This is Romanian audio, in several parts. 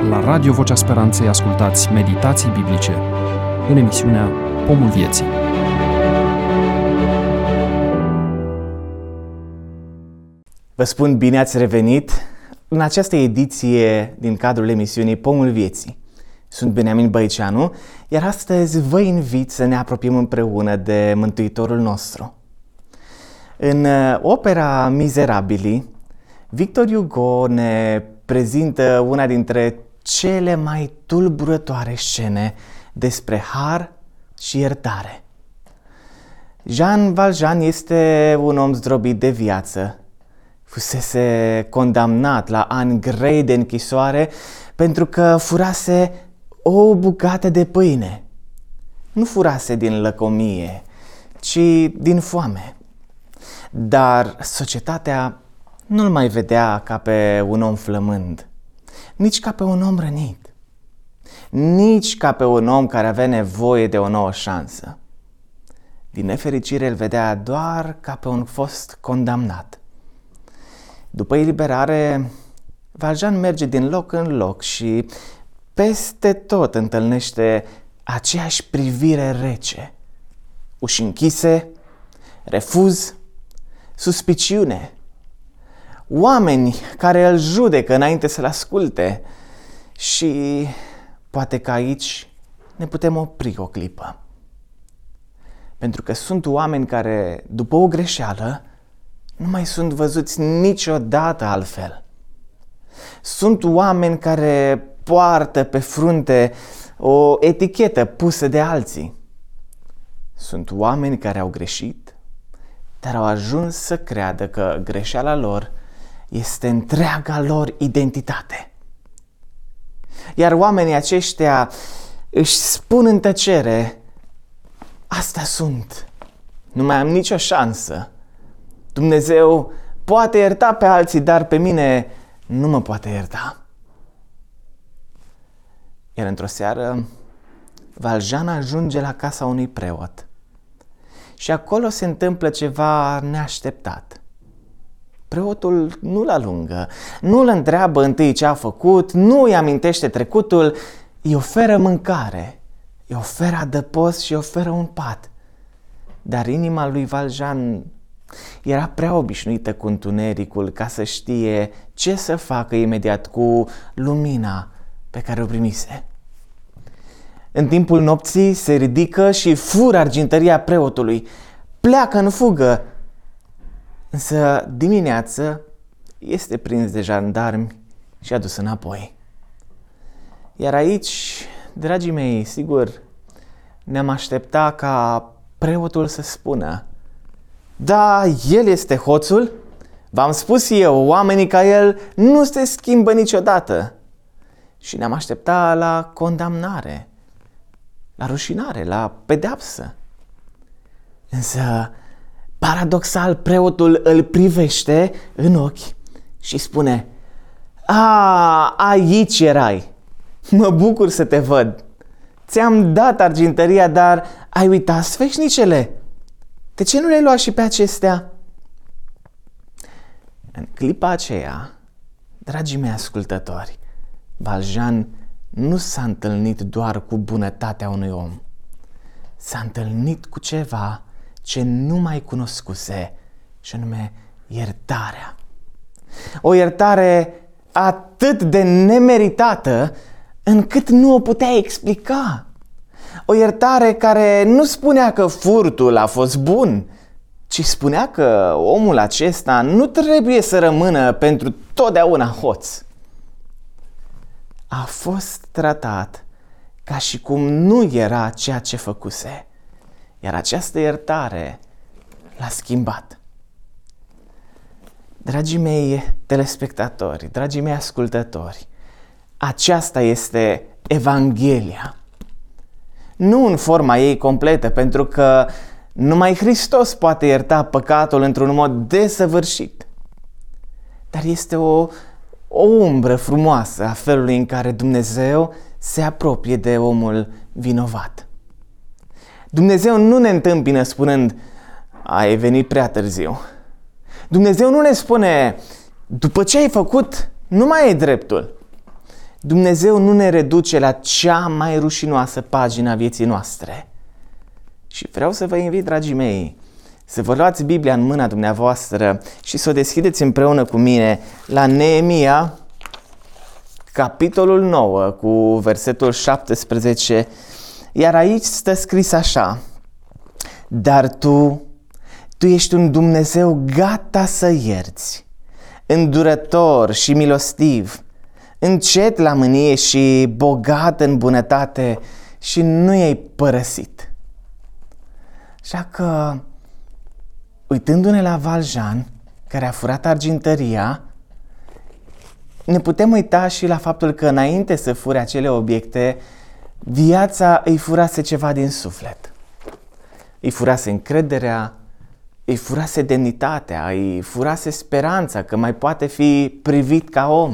La Radio Vocea Speranței ascultați meditații biblice în emisiunea Pomul Vieții. Vă spun bine ați revenit în această ediție din cadrul emisiunii Pomul Vieții. Sunt Beniamin Băiceanu, iar astăzi vă invit să ne apropiem împreună de Mântuitorul nostru. În opera Miserabili, Victor Hugo ne prezintă una dintre cele mai tulburătoare scene despre har și iertare. Jean Valjean este un om zdrobit de viață. Fusese condamnat la ani grei de închisoare pentru că furase o bucată de pâine. Nu furase din lăcomie, ci din foame. Dar societatea nu-l mai vedea ca pe un om flămând, nici ca pe un om rănit, nici ca pe un om care avea nevoie de o nouă șansă. Din nefericire îl vedea doar ca pe un fost condamnat. După eliberare, Valjean merge din loc în loc și peste tot întâlnește aceeași privire rece, uși închise, refuz, suspiciune, oameni care îl judecă înainte să-l asculte și poate că aici ne putem opri o clipă. Pentru că sunt oameni care, după o greșeală, nu mai sunt văzuți niciodată altfel. Sunt oameni care poartă pe frunte o etichetă pusă de alții. Sunt oameni care au greșit, dar au ajuns să creadă că greșeala lor este întreaga lor identitate. Iar oamenii aceștia își spun în tăcere: asta sunt, nu mai am nicio șansă. Dumnezeu poate ierta pe alții, dar pe mine nu mă poate ierta. Iar într-o seară, Valjean ajunge la casa unui preot și acolo se întâmplă ceva neașteptat. Preotul nu-l alungă, nu-l întreabă întâi ce a făcut, nu îi amintește trecutul, îi oferă mâncare, îi oferă adăpost și îi oferă un pat. Dar inima lui Valjean era prea obișnuită cu întunericul ca să știe ce să facă imediat cu lumina pe care o primise. În timpul nopții se ridică și fură argintăria preotului, pleacă în fugă, însă dimineață este prins de jandarmi și adus înapoi. Iar aici, dragii mei, sigur, ne-am aștepta ca preotul să spună: da, el este hoțul, v-am spus eu, oamenii ca el nu se schimbă niciodată. Și ne-am aștepta la condamnare, la rușinare, la pedeapsă. Însă, paradoxal, preotul îl privește în ochi și spune: aici erai, mă bucur să te văd. Ți-am dat argintăria, dar ai uitat sfeșnicele. De ce nu le-ai luat și pe acestea? În clipa aceea, dragii mei ascultători, Valjean nu s-a întâlnit doar cu bunătatea unui om. S-a întâlnit cu ceva ce nu mai cunoscuse, și anume iertarea. O iertare atât de nemeritată încât nu o putea explica. O iertare care nu spunea că furtul a fost bun, ci spunea că omul acesta nu trebuie să rămână pentru totdeauna hoț. A fost tratat ca și cum nu era ceea ce făcuse, iar această iertare l-a schimbat. Dragii mei telespectatori, dragii mei ascultători, aceasta este Evanghelia. Nu în forma ei completă, pentru că numai Hristos poate ierta păcatul într-un mod desăvârșit. Dar este o umbră frumoasă a felului în care Dumnezeu se apropie de omul vinovat. Dumnezeu nu ne întâmpină spunând: ai venit prea târziu. Dumnezeu nu ne spune: după ce ai făcut, nu mai ai dreptul. Dumnezeu nu ne reduce la cea mai rușinoasă pagină a vieții noastre. Și vreau să vă invit, dragii mei, să vă luați Biblia în mâna dumneavoastră și să o deschideți împreună cu mine la Neemia, capitolul 9, cu versetul 17, iar aici stă scris așa: Dar tu ești un Dumnezeu gata să ierți, îndurător și milostiv, încet la mânie și bogat în bunătate și nu i-ai părăsit. Așa că, uitându-ne la Valjean, care a furat argintăria, ne putem uita și la faptul că înainte să fure acele obiecte, viața îi furase ceva din suflet. Îi furase încrederea, îi furase demnitatea, îi furase speranța că mai poate fi privit ca om.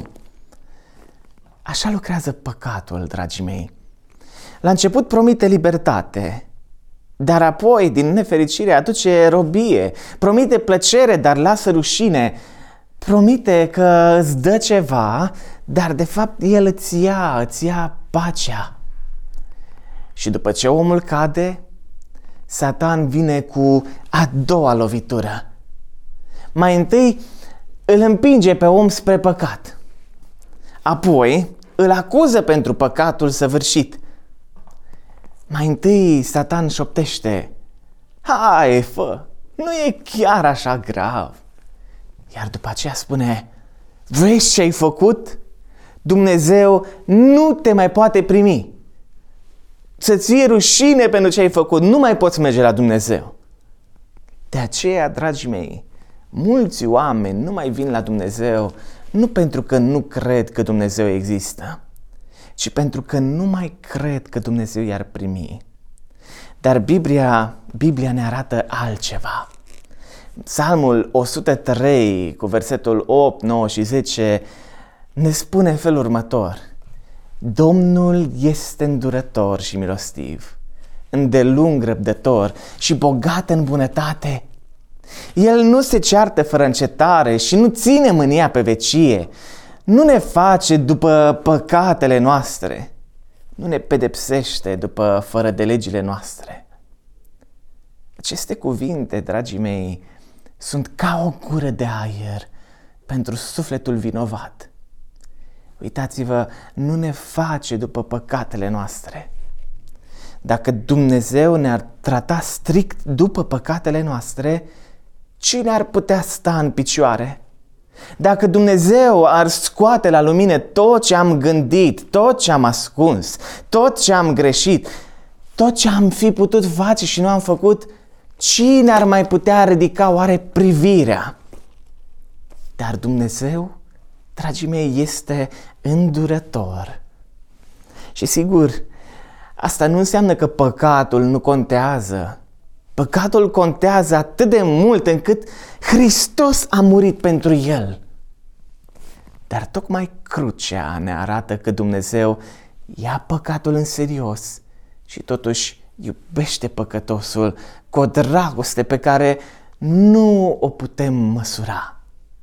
Așa lucrează păcatul, dragii mei. La început promite libertate, dar apoi, din nefericire, aduce robie. Promite plăcere, dar lasă rușine. Promite că îți dă ceva, dar de fapt el îți ia pacea. Și după ce omul cade, Satan vine cu a doua lovitură. Mai întâi îl împinge pe om spre păcat. Apoi îl acuză pentru păcatul săvârșit. Mai întâi Satan șoptește: hai, fă, nu e chiar așa grav. Iar după aceea spune: vezi ce ai făcut? Dumnezeu nu te mai poate primi. Să-ți fie rușine pentru ce ai făcut, nu mai poți merge la Dumnezeu. De aceea, dragii mei, mulți oameni nu mai vin la Dumnezeu nu pentru că nu cred că Dumnezeu există, ci pentru că nu mai cred că Dumnezeu i-ar primi. Dar Biblia ne arată altceva. Psalmul 103, cu versetul 8, 9 și 10, ne spune în felul următor: Domnul este îndurător și milostiv, îndelung răbdător și bogat în bunătate. El nu se ceartă fără încetare și nu ține mânia pe vecie. Nu ne face după păcatele noastre, nu ne pedepsește după fără de legile noastre. Aceste cuvinte, dragii mei, sunt ca o gură de aer pentru sufletul vinovat. Uitați-vă, nu ne face după păcatele noastre. Dacă Dumnezeu ne-ar trata strict după păcatele noastre, cine ar putea sta în picioare? Dacă Dumnezeu ar scoate la lumină tot ce am gândit, tot ce am ascuns, tot ce am greșit, tot ce am fi putut face și nu am făcut, cine ar mai putea ridica oare privirea? Dar Dumnezeu, dragii mei, este îndurător. Și sigur, asta nu înseamnă că păcatul nu contează. Păcatul contează atât de mult încât Hristos a murit pentru el. Dar tocmai crucea ne arată că Dumnezeu ia păcatul în serios și totuși iubește păcătosul cu o dragoste pe care nu o putem măsura.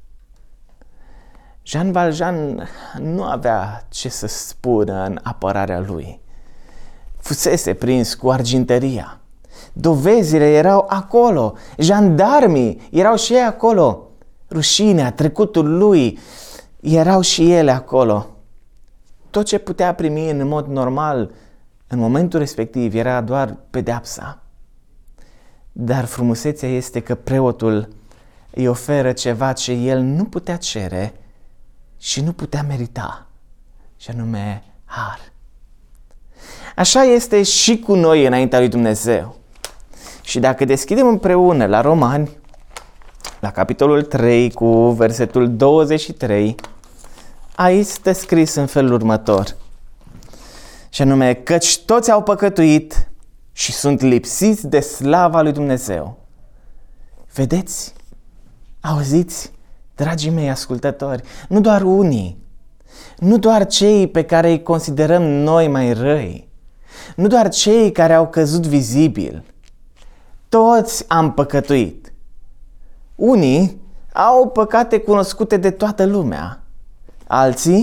Jean Valjean nu avea ce să spună în apărarea lui. Fusese prins cu argintăria. Dovezile erau acolo, jandarmii erau și ei acolo, rușinea, trecutul lui erau și ele acolo. Tot ce putea primi în mod normal în momentul respectiv era doar pedeapsa. Dar frumusețea este că preotul îi oferă ceva ce el nu putea cere și nu putea merita, și anume har. Așa este și cu noi înaintea lui Dumnezeu. Și dacă deschidem împreună la Romani, la capitolul 3 cu versetul 23, aici stă scris în felul următor, și anume: căci toți au păcătuit și sunt lipsiți de slava lui Dumnezeu. Vedeți? Auziți, dragii mei ascultători, nu doar unii, nu doar cei pe care îi considerăm noi mai răi, nu doar cei care au căzut vizibil, toți am păcătuit. Unii au păcate cunoscute de toată lumea, alții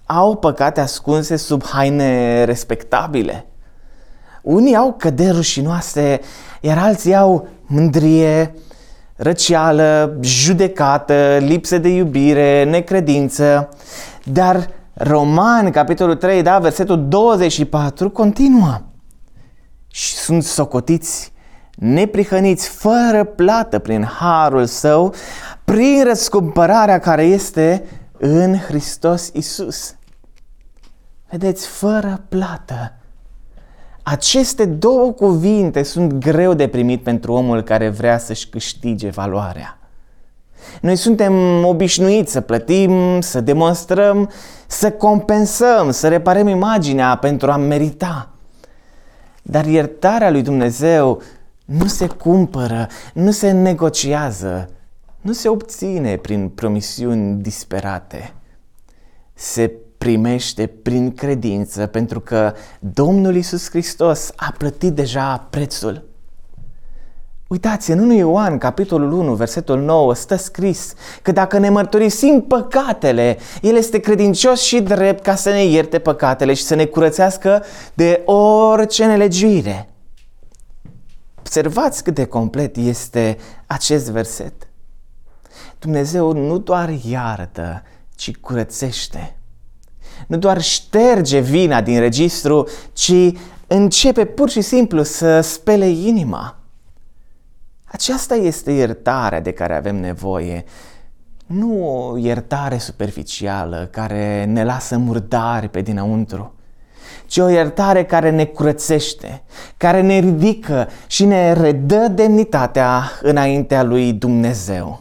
au păcate ascunse sub haine respectabile. Unii au căderi rușinoase, iar alții au mândrie, răceală, judecată, lipsă de iubire, necredință. Dar Romani, capitolul 3, versetul 24, continuă. Și sunt socotiți neprihăniți, fără plată prin harul său, prin răscumpărarea care este în Hristos Iisus. Vedeți, fără plată. Aceste două cuvinte sunt greu de primit pentru omul care vrea să-și câștige valoarea. Noi suntem obișnuiți să plătim, să demonstrăm, să compensăm, să reparăm imaginea pentru a merita. Dar iertarea lui Dumnezeu nu se cumpără, nu se negociază, nu se obține prin promisiuni disperate. Se primește prin credință, pentru că Domnul Iisus Hristos a plătit deja prețul. Uitați, în 1 Ioan, capitolul 1, versetul 9, stă scris că dacă ne mărturisim păcatele, El este credincios și drept ca să ne ierte păcatele și să ne curățească de orice nelegiuire. Observați cât de complet este acest verset. Dumnezeu nu doar iartă, ci curățește. Nu doar șterge vina din registru, ci începe pur și simplu să spele inima. Aceasta este iertarea de care avem nevoie. Nu o iertare superficială care ne lasă murdari pe dinăuntru, ci o iertare care ne curățește, care ne ridică și ne redă demnitatea înaintea lui Dumnezeu.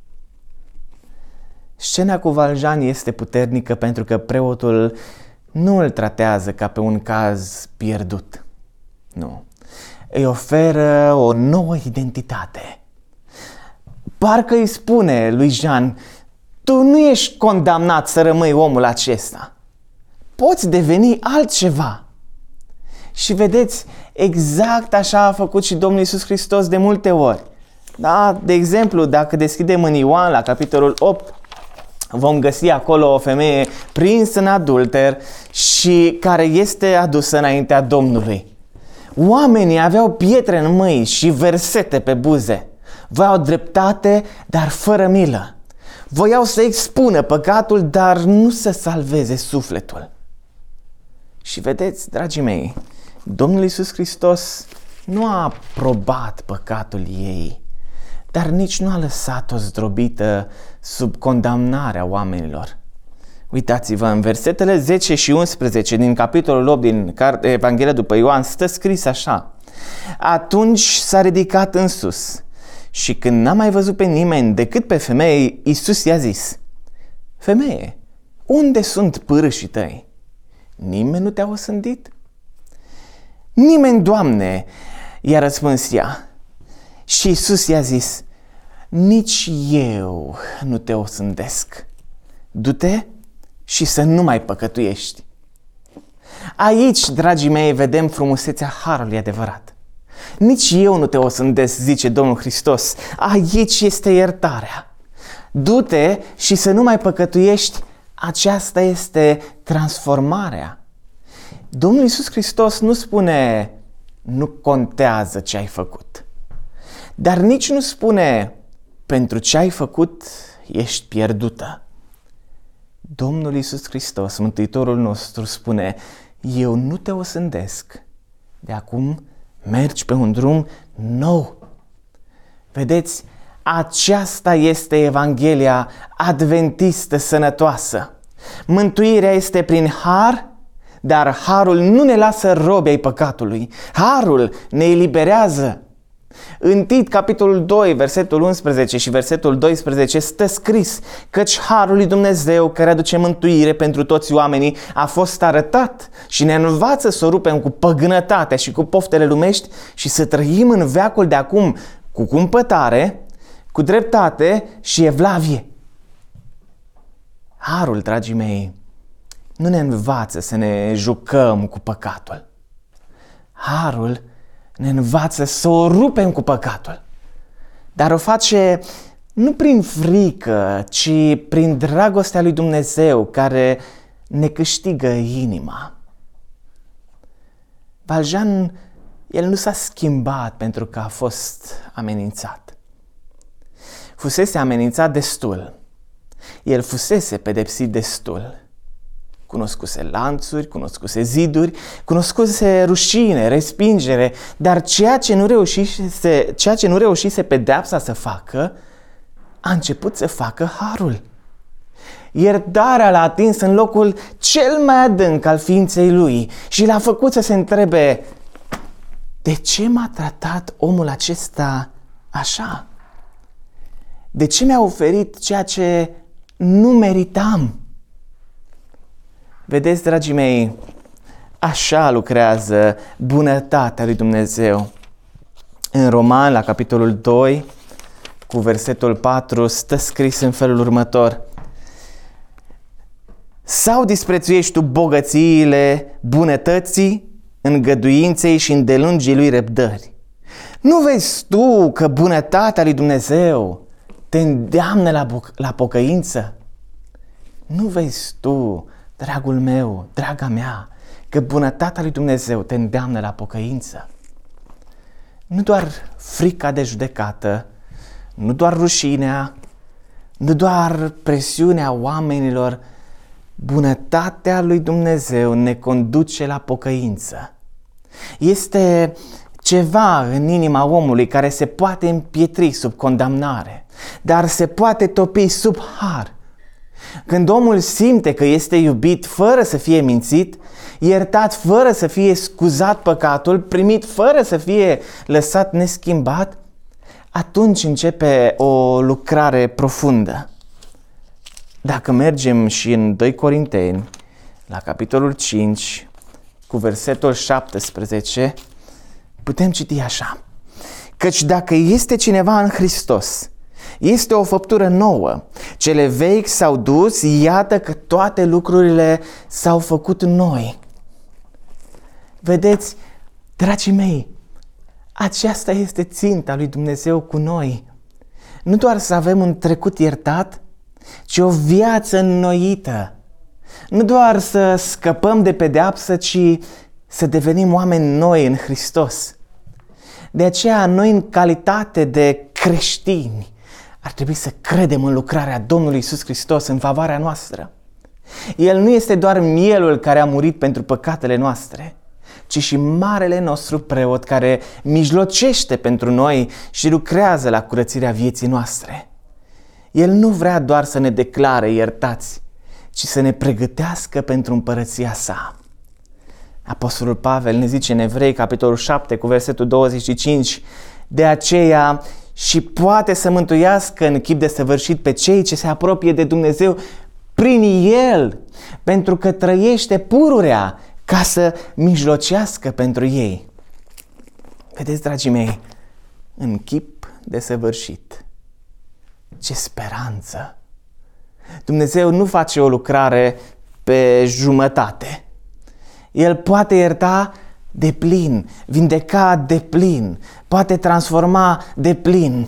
Scena cu Valjean este puternică pentru că preotul nu îl tratează ca pe un caz pierdut. Nu. Îi oferă o nouă identitate. Parcă îi spune lui Jean: tu nu ești condamnat să rămâi omul acesta. Poți deveni altceva. Și vedeți, exact așa a făcut și Domnul Iisus Hristos de multe ori. Da? De exemplu, dacă deschidem în Ioan la capitolul 8, vom găsi acolo o femeie prinsă în adulter și care este adusă înaintea Domnului. Oamenii aveau pietre în mâini și versete pe buze. Voiau dreptate, dar fără milă. Voiau să expună păcatul, dar nu să salveze sufletul. Și vedeți, dragii mei, Domnul Iisus Hristos nu a aprobat păcatul ei, dar nici nu a lăsat-o zdrobită sub condamnarea oamenilor. Uitați-vă, în versetele 10 și 11 din capitolul 8 din Evanghelia după Ioan stă scris așa: atunci s-a ridicat în sus și când n-a mai văzut pe nimeni decât pe femeie, Iisus i-a zis: femeie, unde sunt pârâșii tăi? Nimeni nu te-a osândit? Nimeni, Doamne, i-a răspuns ea. Și Iisus i-a zis: nici eu nu te osândesc. Du-te și să nu mai păcătuiești. Aici, dragii mei, vedem frumusețea harului adevărat. Nici eu nu te osândesc, zice Domnul Hristos. Aici este iertarea. Du-te și să nu mai păcătuiești. Aceasta este transformarea. Domnul Iisus Hristos nu spune: nu contează ce ai făcut. Dar nici nu spune: pentru ce ai făcut ești pierdută. Domnul Iisus Hristos, Mântuitorul nostru, spune: eu nu te osândesc. De acum mergi pe un drum nou. Vedeți, aceasta este Evanghelia adventistă sănătoasă. Mântuirea este prin har, dar harul nu ne lasă robi ai păcatului. Harul ne eliberează. În Tit, capitolul 2, versetul 11 și versetul 12 stă scris: căci harul lui Dumnezeu care aduce mântuire pentru toți oamenii a fost arătat și ne învață să o rupem cu păgânătatea și cu poftele lumești și să trăim în veacul de acum cu cumpătare, cu dreptate și evlavie. Harul, dragii mei, nu ne învață să ne jucăm cu păcatul. Harul ne învață să o rupem cu păcatul. Dar o face nu prin frică, ci prin dragostea lui Dumnezeu, care ne câștigă inima. Valjean, el nu s-a schimbat pentru că a fost amenințat. Fusese amenințat destul. El fusese pedepsit destul. Cunoscuse lanțuri, cunoscuse ziduri, cunoscuse rușine, respingere, dar ceea ce nu reușise pedeapsa să facă, a început să facă harul. Iertarea l-a atins în locul cel mai adânc al ființei lui și l-a făcut să se întrebe: de ce m-a tratat omul acesta așa? De ce mi-a oferit ceea ce nu meritam? Vedeți, dragii mei, așa lucrează bunătatea lui Dumnezeu. În Roman, la capitolul 2, cu versetul 4, stă scris în felul următor: sau disprețuiești tu bogățiile bunătății, îngăduinței și îndelungii lui răbdări? Nu vezi tu că bunătatea lui Dumnezeu te îndeamnă la pocăință? Nu vezi tu, dragul meu, draga mea, că bunătatea lui Dumnezeu te îndeamnă la pocăință? Nu doar frica de judecată, nu doar rușinea, nu doar presiunea oamenilor, bunătatea lui Dumnezeu ne conduce la pocăință. Este ceva în inima omului care se poate împietri sub condamnare, dar se poate topi sub har. Când omul simte că este iubit fără să fie mințit, iertat fără să fie scuzat păcatul, primit fără să fie lăsat neschimbat, atunci începe o lucrare profundă. Dacă mergem și în 2 Corinteni, la capitolul 5, cu versetul 17, putem citi așa: căci dacă este cineva în Hristos, este o făptură nouă. Cele vechi s-au dus, iată că toate lucrurile s-au făcut noi. Vedeți, dragii mei, aceasta este ținta lui Dumnezeu cu noi. Nu doar să avem un trecut iertat, ci o viață înnoită. Nu doar să scăpăm de pedeapsă, ci să devenim oameni noi în Hristos. De aceea, noi, în calitate de creștini, ar trebui să credem în lucrarea Domnului Iisus Hristos în favoarea noastră. El nu este doar mielul care a murit pentru păcatele noastre, ci și marele nostru preot care mijlocește pentru noi și lucrează la curățirea vieții noastre. El nu vrea doar să ne declare iertați, ci să ne pregătească pentru împărăția sa. Apostolul Pavel ne zice în Evrei, capitolul 7, cu versetul 25, de aceea și poate să mântuiască în chip desăvârșit pe cei ce se apropie de Dumnezeu prin El, pentru că trăiește pururea ca să mijlocească pentru ei. Vedeți, dragii mei, în chip desăvârșit. Ce speranță! Dumnezeu nu face o lucrare pe jumătate. El poate ierta de plin, vindeca de plin, poate transforma de plin.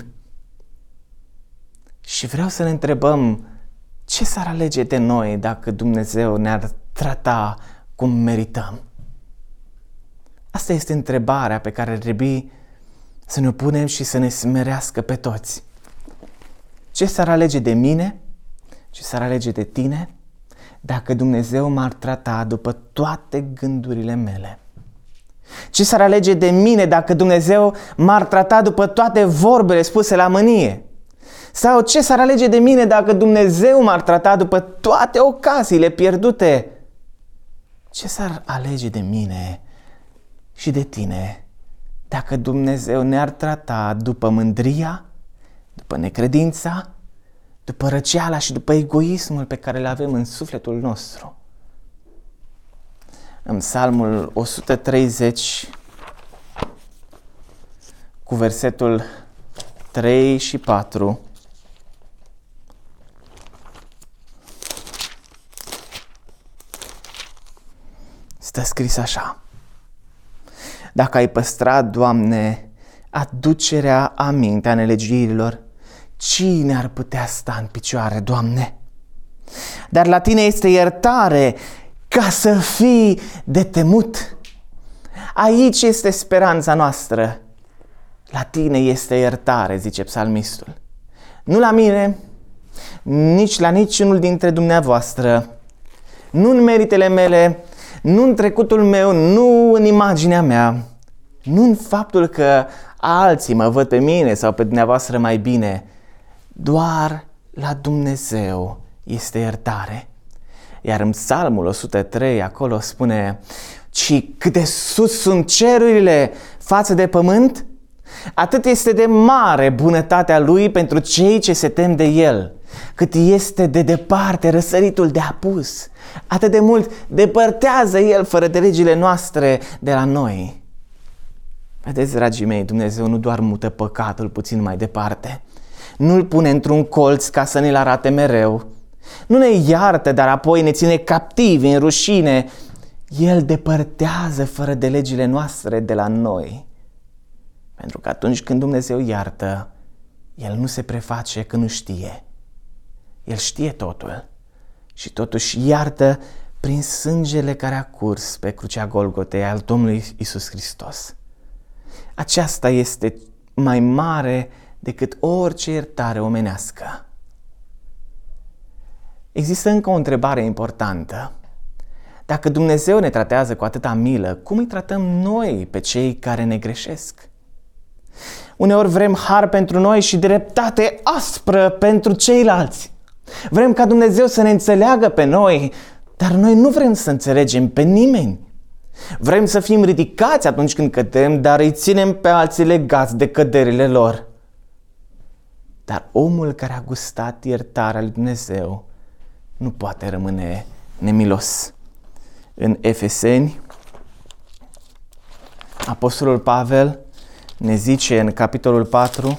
Și vreau să ne întrebăm, ce s-ar alege de noi dacă Dumnezeu ne-ar trata cum merităm? Asta este întrebarea pe care ar trebui să ne punem și să ne smerească pe toți. Ce s-ar alege de mine? Ce s-ar alege de tine dacă Dumnezeu m-ar trata după toate gândurile mele? Ce s-ar alege de mine dacă Dumnezeu m-ar trata după toate vorbele spuse la mânie? Sau ce s-ar alege de mine dacă Dumnezeu m-ar trata după toate ocaziile pierdute? Ce s-ar alege de mine și de tine dacă Dumnezeu ne-ar trata după mândria, după necredința, după răceala și după egoismul pe care le avem în sufletul nostru? În Psalmul 130, cu versetul 3 și 4, stă scris așa: dacă ai păstrat, Doamne, aducerea aminte a nelegiuirilor, cine ar putea sta în picioare, Doamne? dar la tine este iertare ca să fii de temut. Aici este speranța noastră. La tine este iertare, zice psalmistul. Nu la mine, nici la niciunul dintre dumneavoastră, nu în meritele mele, nu în trecutul meu, nu în imaginea mea, nu în faptul că alții mă văd pe mine sau pe dumneavoastră mai bine. Doar la Dumnezeu este iertare. Iar în Psalmul 103, acolo spune: ci cât de sus sunt cerurile față de pământ, atât este de mare bunătatea Lui pentru cei ce se tem de El. Cât este de departe răsăritul de apus, atât de mult depărtează El fără de legile noastre de la noi. Vedeți, dragii mei, Dumnezeu nu doar mută păcatul puțin mai departe, nu-l pune într-un colț ca să ne-l arate mereu, nu ne iartă, dar apoi ne ține captivi în rușine. El depărtează fără de legile noastre de la noi. Pentru că atunci când Dumnezeu iartă, El nu se preface că nu știe. El știe totul și totuși iartă prin sângele care a curs pe crucea Golgotei al Domnului Iisus Hristos. Aceasta este mai mare decât orice iertare omenească. Există încă o întrebare importantă. Dacă Dumnezeu ne tratează cu atâta milă, cum îi tratăm noi pe cei care ne greșesc? Uneori vrem har pentru noi și dreptate aspră pentru ceilalți. Vrem ca Dumnezeu să ne înțeleagă pe noi, dar noi nu vrem să înțelegem pe nimeni. Vrem să fim ridicați atunci când cădem, dar îi ținem pe alții legați de căderile lor. Dar omul care a gustat iertarea lui Dumnezeu nu poate rămâne nemilos. În Efeseni, Apostolul Pavel ne zice în capitolul 4,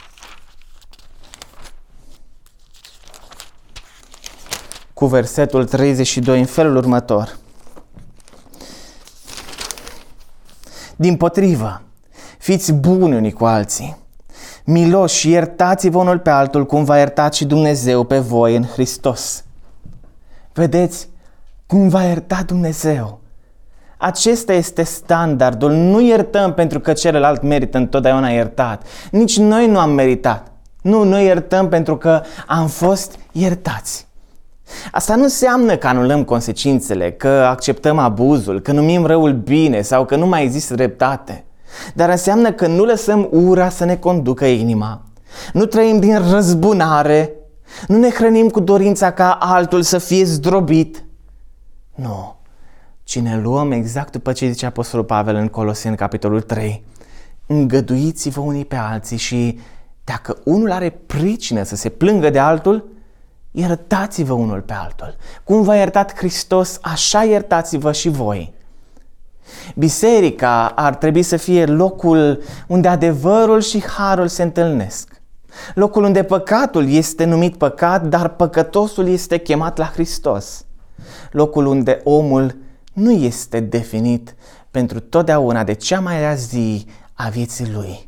cu versetul 32 în felul următor: dimpotrivă, fiți buni unii cu alții, miloși și iertați-vă unul pe altul cum v-a iertat și Dumnezeu pe voi în Hristos. Vedeți cum v-a iertat Dumnezeu. Acesta este standardul. Nu iertăm pentru că celălalt merită întotdeauna iertat. Nici noi nu am meritat. Nu, noi iertăm pentru că am fost iertați. Asta nu înseamnă că anulăm consecințele, că acceptăm abuzul, că numim răul bine sau că nu mai există dreptate. Dar înseamnă că nu lăsăm ura să ne conducă inima. Nu trăim din răzbunare. Nu ne hrănim cu dorința ca altul să fie zdrobit. Nu. Ci ne luăm exact după ce zice Apostolul Pavel în Coloseni, capitolul 3. Îngăduiți-vă unii pe alții și dacă unul are pricină să se plângă de altul, iertați-vă unul pe altul. Cum v-a iertat Hristos, așa iertați-vă și voi. Biserica ar trebui să fie locul unde adevărul și harul se întâlnesc. Locul unde păcatul este numit păcat, dar păcătosul este chemat la Hristos. Locul unde omul nu este definit pentru totdeauna de cea mai rea zi a vieții lui.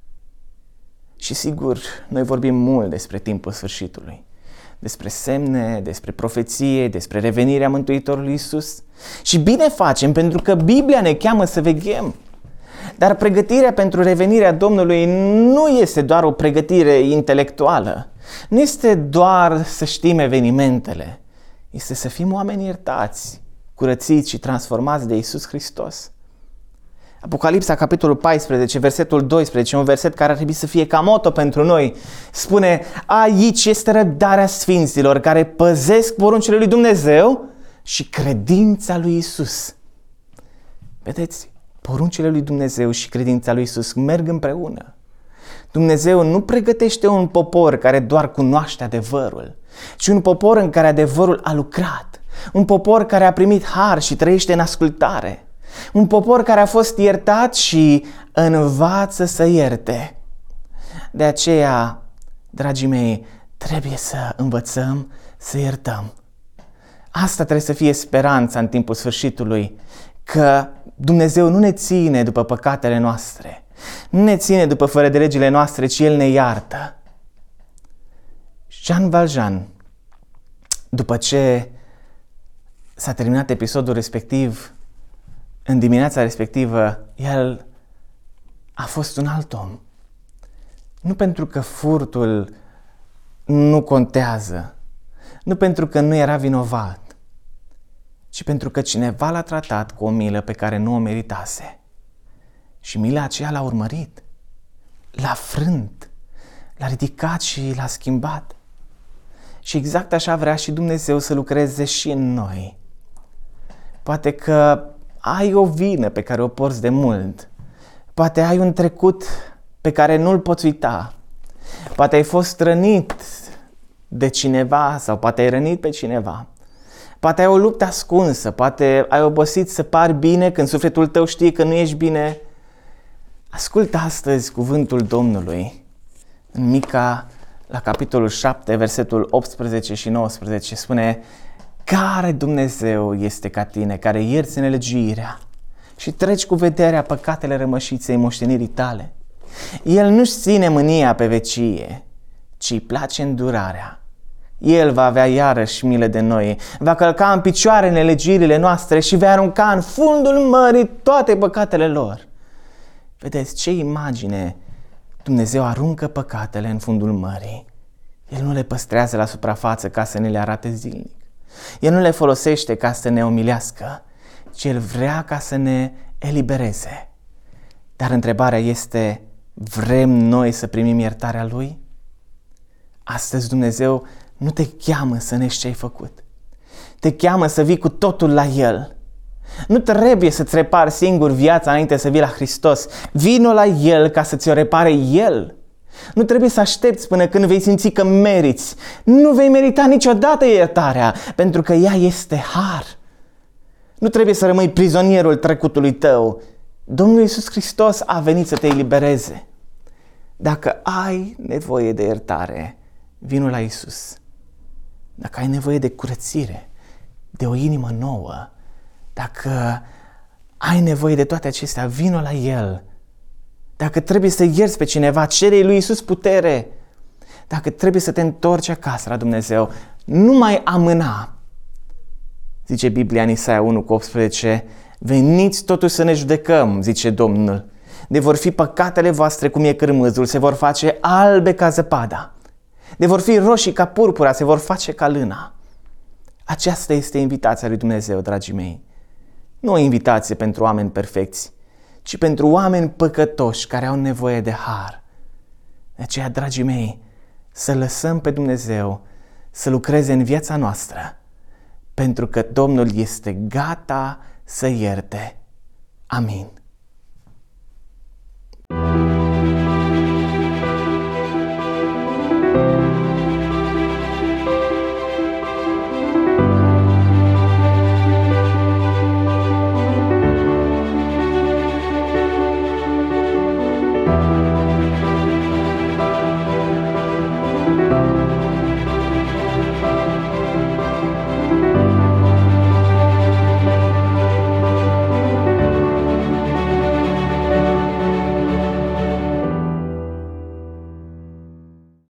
Și sigur, noi vorbim mult despre timpul sfârșitului, despre semne, despre profeție, despre revenirea Mântuitorului Iisus. Și bine facem, pentru că Biblia ne cheamă să veghem. Dar pregătirea pentru revenirea Domnului nu este doar o pregătire intelectuală. Nu este doar să știm evenimentele. Este să fim oameni iertați, curățiți și transformați de Iisus Hristos. Apocalipsa, capitolul 14, versetul 12, un verset care ar trebui să fie ca moto pentru noi, spune: aici este răbdarea sfinților care păzesc poruncile lui Dumnezeu și credința lui Iisus. Vedeți, poruncile lui Dumnezeu și credința lui Iisus merg împreună. Dumnezeu nu pregătește un popor care doar cunoaște adevărul, ci un popor în care adevărul a lucrat, un popor care a primit har și trăiește în ascultare, un popor care a fost iertat și învață să ierte. De aceea, dragii mei, trebuie să învățăm să iertăm. Asta trebuie să fie speranța în timpul sfârșitului, că Dumnezeu nu ne ține după păcatele noastre, nu ne ține după fără de legile noastre, ci El ne iartă. Jean Valjean, după ce s-a terminat episodul respectiv, în dimineața respectivă, el a fost un alt om. Nu pentru că furtul nu contează, nu pentru că nu era vinovat, ci pentru că cineva l-a tratat cu o milă pe care nu o meritase. Și mila aceea l-a urmărit, l-a frânt, l-a ridicat și l-a schimbat. Și exact așa vrea și Dumnezeu să lucreze și în noi. Poate că ai o vină pe care o porți de mult. Poate ai un trecut pe care nu-l poți uita. Poate ai fost rănit de cineva sau poate ai rănit pe cineva. Poate ai o luptă ascunsă, poate ai obosit să pari bine când sufletul tău știe că nu ești bine. Ascultă astăzi cuvântul Domnului. În Mica, la capitolul 7, versetul 18 și 19, spune: care Dumnezeu este ca tine, care ierți nelegiuirea și treci cu vederea păcatele rămășiței moștenirii tale. El nu-și ține mânia pe vecie, ci îi place îndurarea. El va avea iarăși milă de noi, va călca în picioare nelegiuirile noastre și va arunca în fundul mării toate păcatele lor. Vedeți ce imagine! Dumnezeu aruncă păcatele în fundul mării. El nu le păstrează la suprafață ca să ne le arate zilnic. El nu le folosește ca să ne umilească, ci El vrea ca să ne elibereze. Dar întrebarea este, vrem noi să primim iertarea Lui? Astăzi Dumnezeu nu te cheamă să nești ce ai făcut. Te cheamă să vii cu totul la El. Nu trebuie să-ți repari singur viața înainte să vii la Hristos. Vino la El ca să ți-o repare El. Nu trebuie să aștepți până când vei simți că meriți. Nu vei merita niciodată iertarea, pentru că ea este har. Nu trebuie să rămâi prizonierul trecutului tău. Domnul Iisus Hristos a venit să te elibereze. Dacă ai nevoie de iertare, vino la Iisus. Dacă ai nevoie de curățire, de o inimă nouă, dacă ai nevoie de toate acestea, vino la El. Dacă trebuie să ierți pe cineva, cere-i lui Iisus putere. Dacă trebuie să te întorci acasă la Dumnezeu, nu mai amâna. Zice Biblia în Isaia 1:18, veniți totuși să ne judecăm, zice Domnul. De vor fi păcatele voastre cum e cârmâzul, se vor face albe ca zăpada. De vor fi roșii ca purpura, se vor face ca lâna. Aceasta este invitația lui Dumnezeu, dragii mei. Nu o invitație pentru oameni perfecți, ci pentru oameni păcătoși care au nevoie de har. De aceea, dragii mei, să lăsăm pe Dumnezeu să lucreze în viața noastră, pentru că Domnul este gata să ierte. Amin.